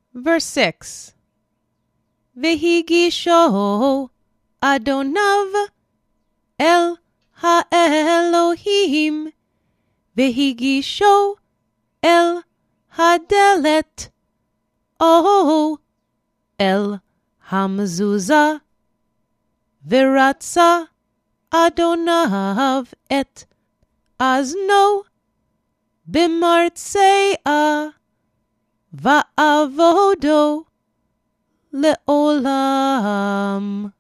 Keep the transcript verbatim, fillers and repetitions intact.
Verse six. Vehigisho Adonav El Ha-Elohim Vehigisho El Hadelet Oh El Hamzuzah Viratza Adonav Et Azno Bimartsea Va'avodo Le'olam.